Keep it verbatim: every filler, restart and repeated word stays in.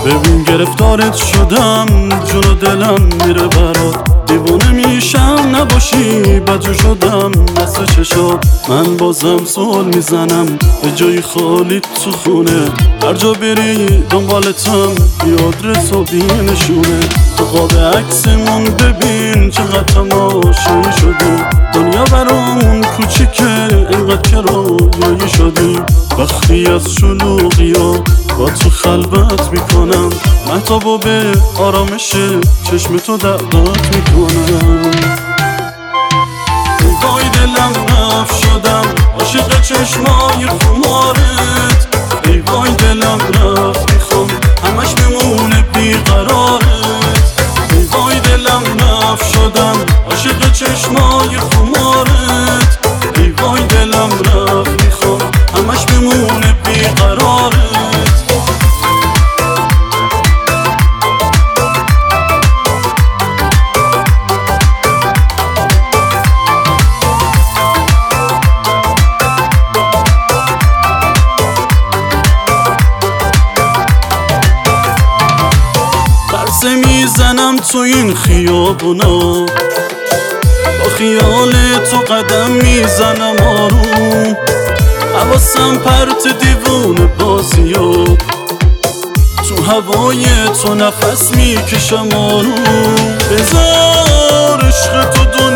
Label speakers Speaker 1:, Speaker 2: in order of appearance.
Speaker 1: ببین گرفتارت شدم، جون و دلم میره برات. دیوونه میشم نباشی بدجور شدم مثل چشات. من بازم سوال میزنم به جای خالی تو خونه. هر جا بری دنبالتم بی آدرس و بی نشونه. تو قاب عکسمون ببین چقدر تماشایی شدیم. دنیا برامون کوچیکه اینقدر که رویایی شدیم. وقتی از شلوغی ها با تو خلوت میکنم، مهتابو به آرامش چشم تو دعوت میکنم. وای دلم رفت شدم عاشق چشمای خمارت. ای وای دلم رفت میخوام همش بمونه بیقرارت. ای وای دلم رفت شدم عاشق چشمای خمارت. ای وای دلم رفت میخوام همش بمونه بیقرارت. پرسه میزنم تو این خیابونا، با خیال تو قدم میزنم آروم. حواسم پرت دیوونه بازیات، تو هوای تو نفس میکشم آروم. بذار عشق تو